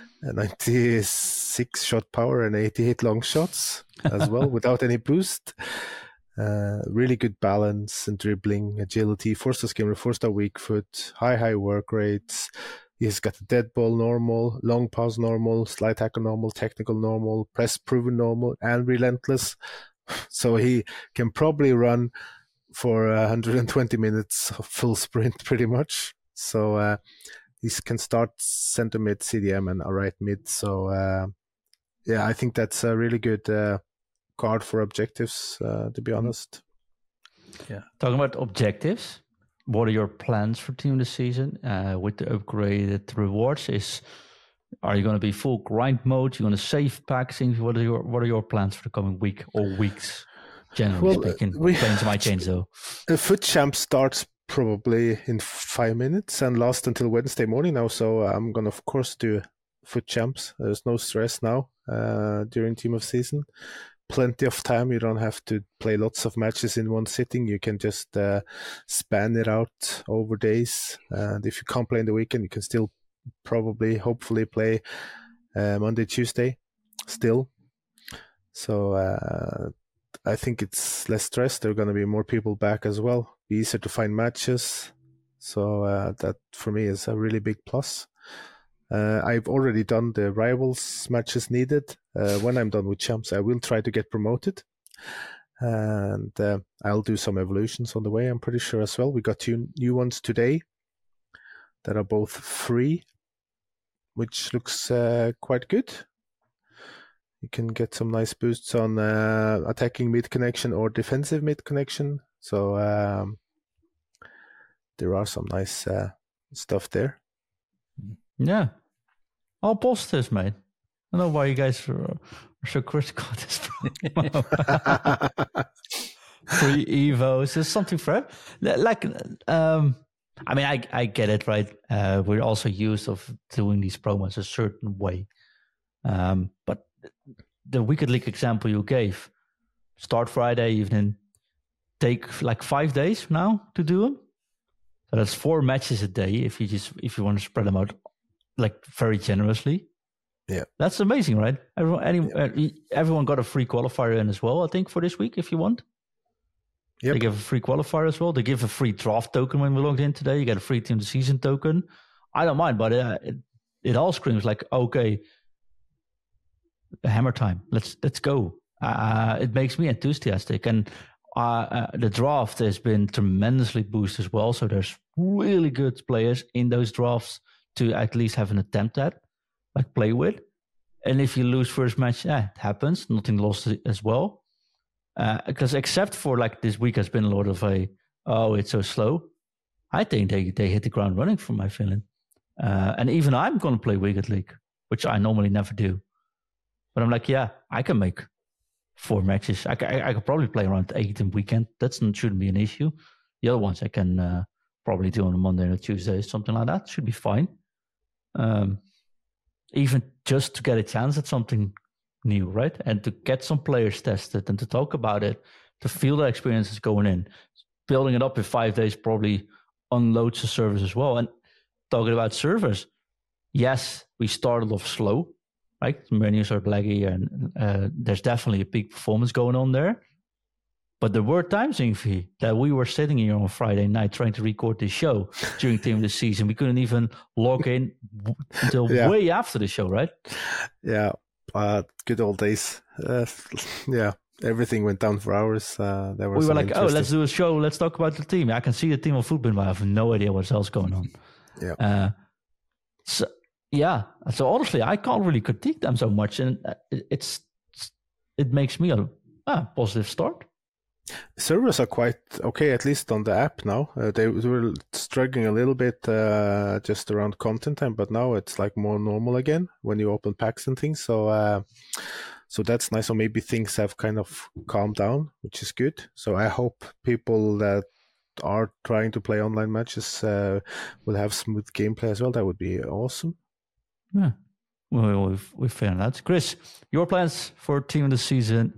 96 shot power and 88 long shots as well without any boost. Really good balance and dribbling, agility, force skimmer, force weak foot, high work rates. He's got a dead ball normal, long pass normal, slide tackle normal, technical normal, press proven normal, and relentless. So he can probably run for 120 minutes of full sprint pretty much. So he can start center mid, CDM, and right mid. So I think that's a really good card for objectives, to be honest. Yeah. Talking about objectives, what are your plans for team this season with the upgraded rewards? Are you going to be full grind mode? You're going to save packs? What are your plans for the coming week or weeks? Generally speaking, plans might change though. The FUT Champ starts probably in 5 minutes and lasts until Wednesday morning now. So I'm going to, of course, do FUT Champs. There's no stress now during Team of Season. Plenty of time. You don't have to play lots of matches in one sitting. You can just span it out over days. And if you can't play in the weekend, you can still hopefully play Monday, Tuesday still. So I think it's less stress. There are going to be more people back as well. Be easier to find matches. So that for me is a really big plus. I've already done the rivals matches needed. When I'm done with champs, I will try to get promoted. And I'll do some evolutions on the way, I'm pretty sure as well. We got 2 new ones today that are both free, which looks quite good. You can get some nice boosts on attacking mid connection or defensive mid connection. So there are some nice stuff there. Yeah. All positives, mate. I don't know why you guys are so critical at this point. Free Evos. There's something for it. Like, I mean, I get it, right? We're also used of doing these promos a certain way. But the Wicked League example you gave, start Friday evening, take like 5 days now to do them. So that's 4 matches a day if you want to spread them out like very generously. Yeah, that's amazing, right? Everyone got a free qualifier in as well, I think, for this week if you want. Yep. They give a free qualifier as well. They give a free draft token when we logged in today. You get a free Team of the Season token. I don't mind, but it all screams like, okay, hammer time. Let's go. It makes me enthusiastic, and the draft has been tremendously boosted as well. So there's really good players in those drafts to at least have an attempt at, like play with. And if you lose first match, it happens. Nothing lost as well. Because except for like this week has been a lot of it's so slow. I think they hit the ground running from my feeling. And even I'm going to play Wicked League, which I normally never do. But I'm like, I can make 4 matches. I could probably play around 8 in weekend. That shouldn't be an issue. The other ones I can probably do on a Monday or Tuesday, something like that. Should be fine. Even just to get a chance at something new, right? And to get some players tested and to talk about it, to feel the experiences going in. Building it up in 5 days probably unloads the servers as well. And talking about servers, yes, we started off slow, right? Menus are laggy and there's definitely a peak performance going on there. But there were times, Yngvi, that we were sitting here on Friday night trying to record this show during Team of the Season. We couldn't even log in until way after the show, right? Yeah, good old days. Everything went down for hours. We were like, let's do a show. Let's talk about the team. I can see the team on Footbin, but I have no idea what else going on. Yeah. So honestly, I can't really critique them so much. And it makes me a positive start. Servers are quite okay, at least on the app now. They were struggling a little bit just around content time, but now it's like more normal again when you open packs and things. So that's nice. So maybe things have kind of calmed down, which is good. So I hope people that are trying to play online matches will have smooth gameplay as well. That would be awesome. Yeah, well, we've found that. Chris, your plans for Team of the Season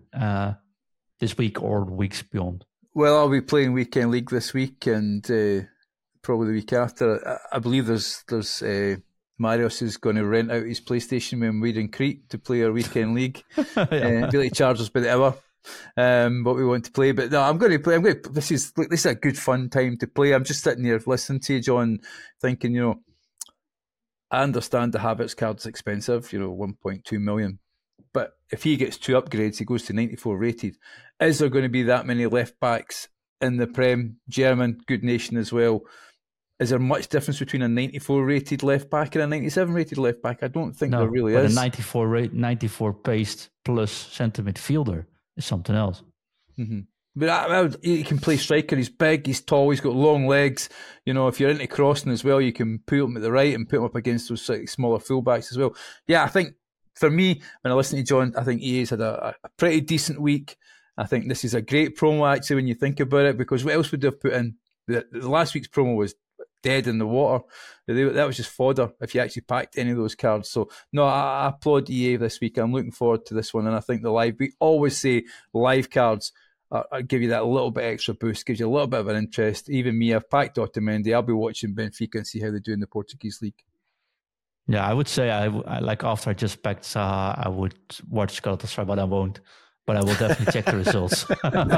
this week or weeks beyond? Well, I'll be playing Weekend League this week and probably the week after. I believe there's Marius is going to rent out his PlayStation when we're in Crete to play our weekend league. Really charge us by the hour. What we want to play, but no, I'm going to play. This is a good fun time to play. I'm just sitting here listening to you, John, thinking, I understand the Havertz card's expensive, 1.2 million. But if he gets 2 upgrades, he goes to 94 rated. Is there going to be that many left backs in the Prem? German, good nation as well. Is there much difference between a 94 rated left back and a 97 rated left back? I don't think there really is. A 94 paced plus centre midfielder is something else. Mm-hmm. But he can play striker. He's big, he's tall, he's got long legs. If you're into crossing as well, you can put him at the right and put him up against those smaller fullbacks as well. Yeah, I think for me, when I listen to John, I think EA's had a pretty decent week. I think this is a great promo, actually, when you think about it, because what else would they have put in? The last week's promo was dead in the water. That was just fodder if you actually packed any of those cards. So, no, I applaud EA this week. I'm looking forward to this one, and I think we always say live cards give you that little bit extra boost, gives you a little bit of an interest. Even me, I've packed Otamendi. I'll be watching Benfica and see how they do in the Portuguese league. Yeah, I would say I like after I just packed Zaha, I would watch Galatasaray, but I won't. But I will definitely check the results.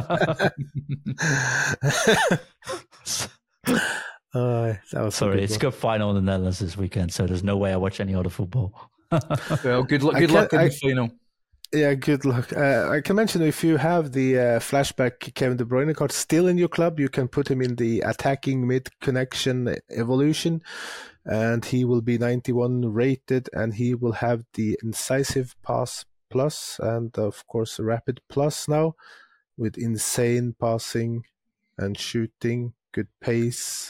Sorry, it's cup final in the Netherlands this weekend, so there's no way I watch any other football. Well, good luck in the final. Yeah, good luck. I can mention if you have the flashback Kevin De Bruyne card still in your club, you can put him in the attacking mid connection evolution, and he will be 91 rated, and he will have the incisive pass plus and of course rapid plus now, with insane passing and shooting, good pace.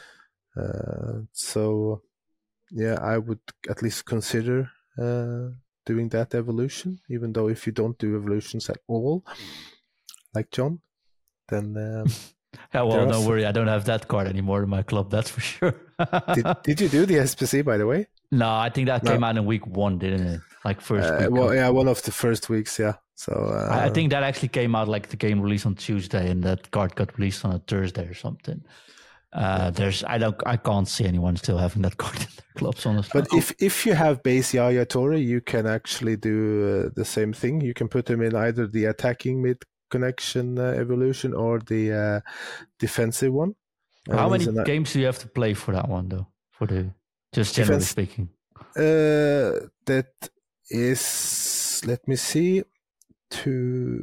So yeah, I would at least consider doing that evolution, even though if you don't do evolutions at all, like John, then yeah, well, don't worry, I don't have that card anymore in my club, that's for sure. Did you do the SPC, by the way? No, I think that came out in week 1, didn't it? Like first week. Well, yeah, one of the first weeks, yeah. So I think that actually came out like the game released on Tuesday, and that card got released on a Thursday or something. I can't see anyone still having that card in their clubs, honestly. But if you have base Yaya Toure, you can actually do the same thing. You can put him in either the attacking mid connection evolution or the defensive one. How many games do you have to play for that one, though? Just generally speaking. That is, let me see, 2,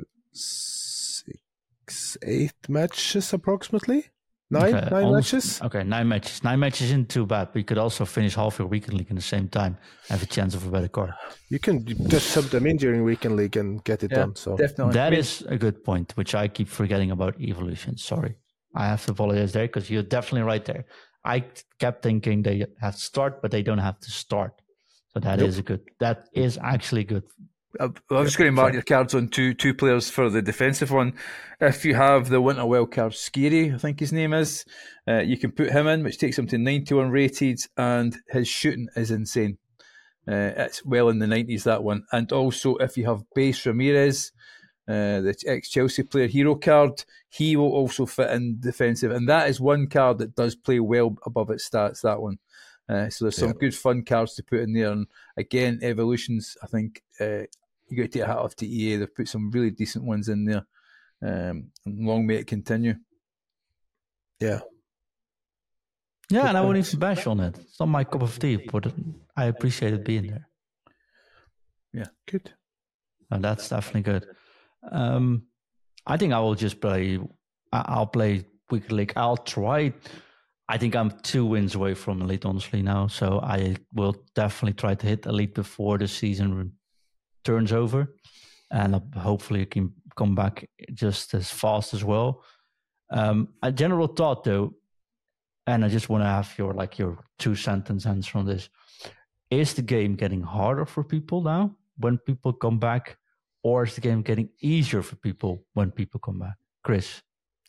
6, 8 matches approximately. Nine matches? Okay, 9 matches. 9 matches isn't too bad, but you could also finish half your weekend league in the same time, have a chance of a better card. You can just sub them in during weekend league and get it done. So definitely. That is a good point, which I keep forgetting about evolution. Sorry. I have to apologize there because you're definitely right there. I kept thinking they have to start, but they don't have to start. So that is actually good. I'm just going to mark your cards on two players for the defensive one. If you have the Winter Wildcard Scary, I think his name is, you can put him in, which takes him to 91 rated, and his shooting is insane. It's well in the 90s, that one. And also, if you have Base Ramirez, the ex-Chelsea player hero card, he will also fit in defensive. And that is one card that does play well above its stats, that one. So there's some good fun cards to put in there. And again, evolutions, I think you got to take a hat off to EA. They've put some really decent ones in there. And long may it continue. Yeah. Yeah, good and I won't even bash on it. It's not my cup of tea, but I appreciate it being there. Yeah. Good. And that's definitely good. I think I will just play. I'll play Weekly League. I'll try. I think I'm 2 wins away from Elite, honestly, now. So I will definitely try to hit Elite before the season turns over. And hopefully I can come back just as fast as well. A general thought, though, and I just want to have your 2-sentence answer on this. Is the game getting harder for people now when people come back? Or is the game getting easier for people when people come back? Chris?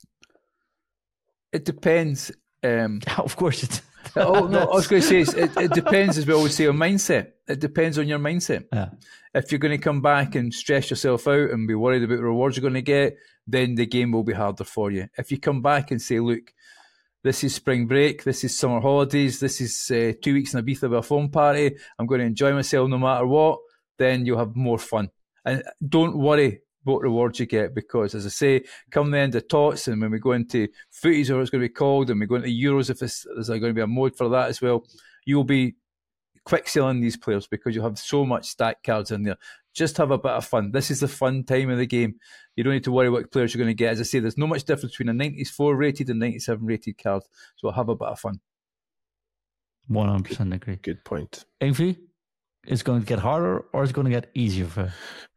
It depends. Of course it. I was going to say, it depends, as we always say, on mindset. It depends on your mindset. Yeah. If you're going to come back and stress yourself out and be worried about the rewards you're going to get, then the game will be harder for you. If you come back and say, look, this is spring break, this is summer holidays, this is 2 weeks in Ibiza with a phone party, I'm going to enjoy myself no matter what, then you'll have more fun. And don't worry what rewards you get, because, as I say, come the end of TOTS and when we go into footies, or it's going to be called, and we go into Euros, if there's going to be a mode for that as well, you'll be quick selling these players because you'll have so much stack cards in there. Just have a bit of fun. This is the fun time of the game. You don't need to worry what players you're going to get. As I say, there's no much difference between a 94 rated and 97 rated card. So have a bit of fun. 100% agree. Good point. Envy, is it going to get harder or is it going to get easier for?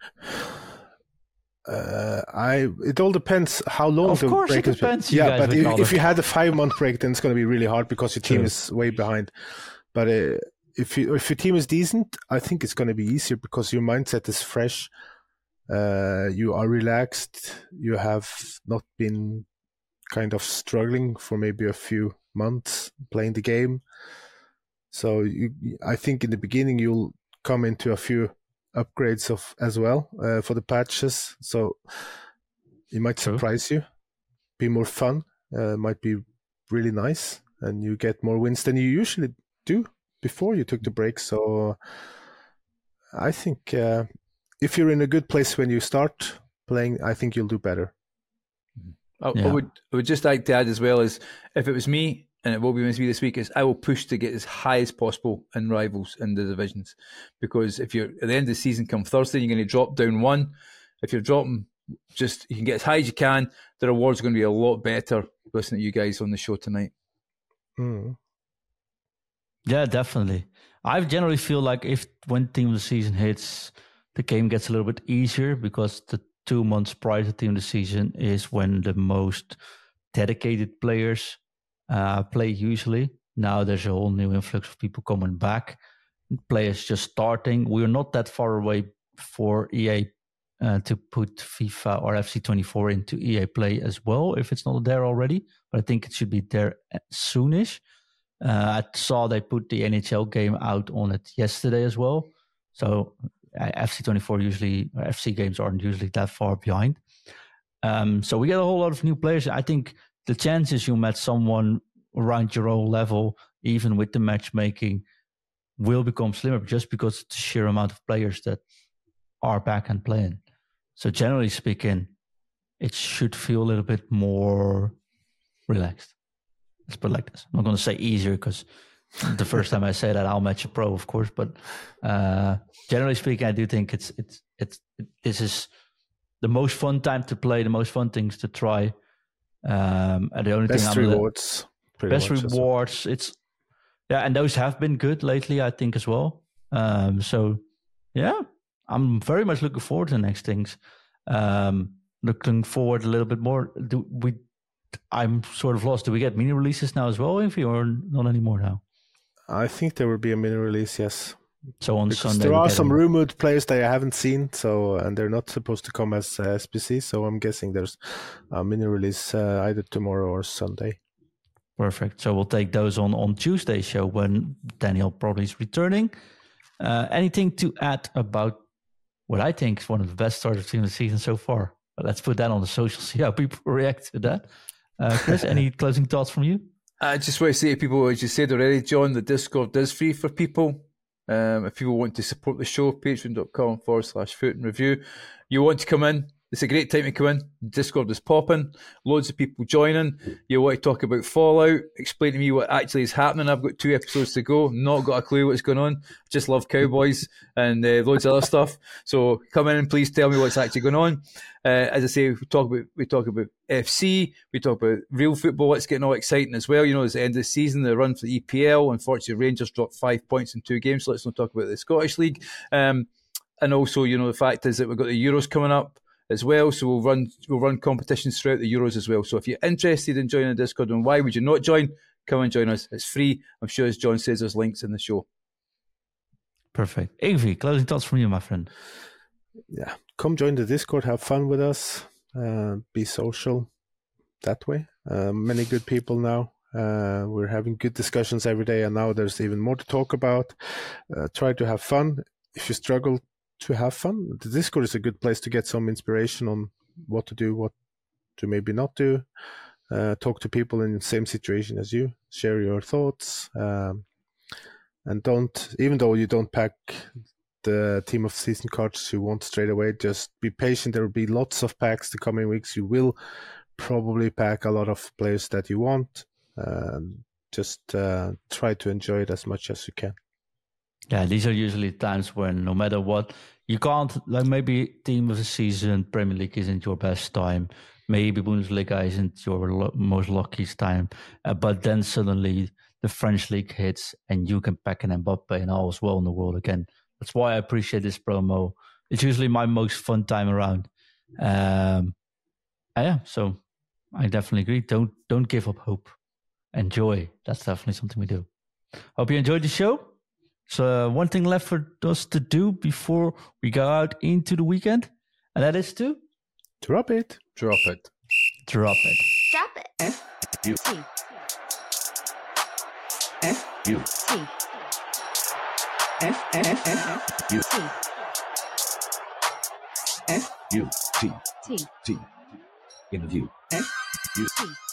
It all depends how long the break is. Of course it depends. Yeah, but if you had a 5-month break, then it's going to be really hard because your team is way behind. But if your team is decent, I think it's going to be easier because your mindset is fresh. You are relaxed. You have not been kind of struggling for maybe a few months playing the game. So I think in the beginning you'll come into a few upgrades as well for the patches. So it might surprise you, be more fun, might be really nice, and you get more wins than you usually do before you took the break. So I think if you're in a good place when you start playing, I think you'll do better. I would just like to add as well, is if it was me, and it will be me this week, is I will push to get as high as possible in rivals in the divisions, because if you're at the end of the season come Thursday, you're going to drop down one. If you're dropping, just you can get as high as you can. The rewards are going to be a lot better. Listening to you guys on the show tonight. Yeah, definitely. I generally feel like when team of the season hits, the game gets a little bit easier because the 2 months prior to team of the season is when the most dedicated players play usually. Now there's a whole new influx of people coming back, players just starting. We're not that far away for EA to put FIFA or FC24 into EA Play as well, if it's not there already. But I think it should be there soonish. I saw they put the NHL game out on it yesterday as well. So FC24 FC games aren't usually that far behind. So we get a whole lot of new players. I think the chances you met someone around your own level, even with the matchmaking, will become slimmer just because of the sheer amount of players that are back and playing. So generally speaking, it should feel a little bit more relaxed. Let's put it like this. I'm not going to say easier because the first time I say that, I'll match a pro, of course. But generally speaking, I do think this is the most fun time to play, the most fun things to try. And the only best thing rewards. Best rewards. It's and those have been good lately, I think, as well. So yeah, I'm very much looking forward to the next things. Looking forward a little bit more. I'm sort of lost. Do we get mini releases now as well, Envy, or not anymore now? I think there will be a mini release, yes. So on because Sunday, there are some rumored players that I haven't seen, and they're not supposed to come as SBC. So I'm guessing there's a mini release either tomorrow or Sunday. Perfect. So we'll take those on Tuesday's show when Daniel probably is returning. Anything to add about what I think is one of the best starts of the season so far? But let's put that on the social, see how people react to that. Chris, any closing thoughts from you? I just want to say to people, as you said already, John, the Discord is free for people. If people want to support the show, patreon.com/foot and review. You want to come in, it's a great time to come in. Discord is popping, loads of people joining. You want to talk about Fallout, explain to me what actually is happening. I've got 2 episodes to go, not got a clue what's going on. Just love cowboys and loads of other stuff. So come in and please tell me what's actually going on. As I say, we talk about FC, we talk about real football. It's getting all exciting as well. You know, it's the end of the season, the run for the EPL. Unfortunately, Rangers dropped 5 points in 2 games, so let's not talk about the Scottish League. And also, you know, the fact is that we've got the Euros coming up as well, so we'll run competitions throughout the Euros as well. So if you're interested in joining the Discord, and why would you not join? Come and join us. It's free. I'm sure, as John says, there's links in the show. Perfect. Envy, closing thoughts from you, my friend. Yeah, come join the Discord, have fun with us, be social that way. Many good people now. We're having good discussions every day, and now there's even more to talk about. Try to have fun. If you struggle to have fun, the Discord is a good place to get some inspiration on what to do, what to maybe not do. talk to people in the same situation as you, share your thoughts, and don't, even though you don't pack the team of season cards you want straight away, just be patient. There will be lots of packs the coming weeks. You will probably pack a lot of players that you want. Just try to enjoy it as much as you can. Yeah, these are usually times when no matter what, you can't, like maybe team of the season, Premier League isn't your best time. Maybe Bundesliga isn't your most luckiest time. But then suddenly the French league hits and you can pack an Mbappe and all is well in the world again. That's why I appreciate this promo. It's usually my most fun time around. Yeah, so I definitely agree. Don't give up hope. Enjoy. That's definitely something we do. Hope you enjoyed the show. So one thing left for us to do before we go out into the weekend, and that is to drop it. Drop it. Drop it. Drop it. F-U-T. F-U-T. F-F-F-U-T. F-U-T. T. T. In view. F-U-T.